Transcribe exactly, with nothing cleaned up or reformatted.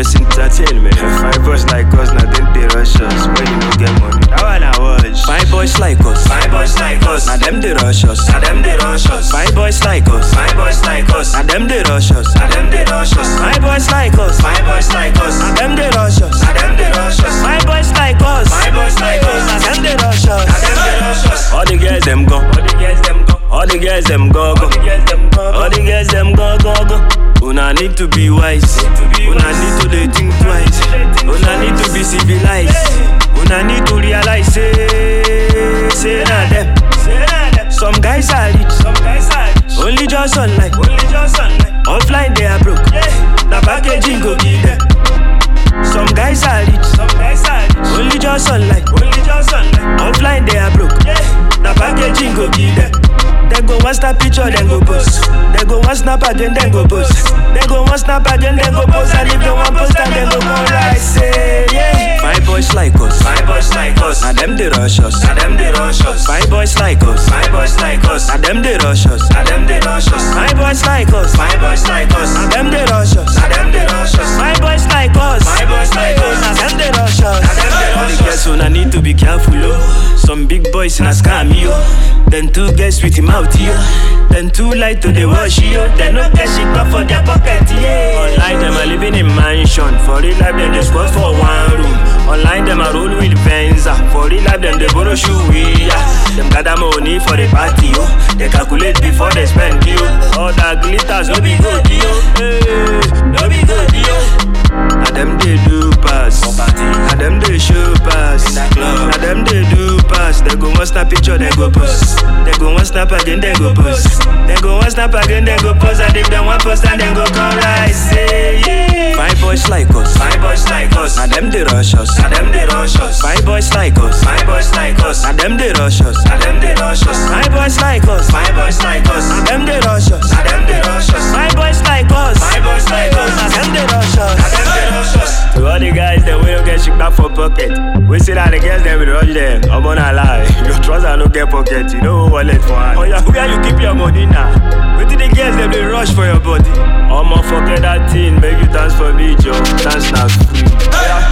just entertain me. Fine boys like us, now them they rush us. When you don't get money, that one I watch. Fine boys like us, Fine boys like us, now them they rush us. now them they rush us. Fine boys like us, Fine boys like us, now them they rush us. now them they rush us. Fine boys like us, Fine boys like us, now them they rush us. now them they rush us. Fine boys like us, Fine boys like us, now them they rush now us. them they rush us. All the girls them go, All the girls them go, all the girls them go all go. the girls them go, All the girls them go go go. Una need to be wise. Una need to dey think twice. Una need to be civilized. Una need to realize say say na them. Some guys are rich, some guys are rich, only just online. only just online. Offline they are broke. The packaging go be there. Some guys are rich, Some guys are rich, only just online. only just online. Offline they are broke. The packaging go be there. They go one snap picture, then go post. They go one snap again, then go post. They go one snap again, then go post. And if they want post, and then go go right. Say yeah. Fine boys like us, Fine boys like us, now them they rush us. now them they rush us. Fine boys like us, Fine boys like us, now them they rush us. now them they rush us. Fine boys like us, Fine boys like us, now them they rush us. now them they rush us. Fine boys like us, Fine boys like us, now them they rush us. now them they All the rush girls us. so I need to be careful, oh. Some big boys in a scam, yo. Then two girls with him out, yo. Then two light to the wash, yo. Then no cash it back for their pocket, yeah. Online them are living in mansion. For real life them they squat for one room. Online them are roll with Benza. For real life them they borrow shoe, yeah. Them gather money for the party, yo. They calculate before they spend, yo. All that glitters no be good, yo. Hey, no be good, yo. Now them they do pass. Now them they show pass. Now them they do pass. They go one snap picture, they go post. They go one snap again, they go post. They go one snap again, they go post. And if they want post, and then go come right. Say yeah. Fine boys like us, Fine boys like us, now them they rush us. now them they rush us. Fine boys like us, Fine boys like us, now them they rush us. now them they rush us. Fine boys like us, Fine boys like us, now them they rush us. now them they rush us. Fine boys like us, Fine boys like us, now them they rush now us. them they rush us. To all the guys that will get shit back for pocket. We see that the girls them will rush them. I'm on a lie. Your trousers no get pocket. You know wallet for hand. Oh yeah, where you keep your money now? Wait till the girls them will rush for your body. I'ma forget that thing. Make you dance for me, Joe. Dance now free. Oh, yeah.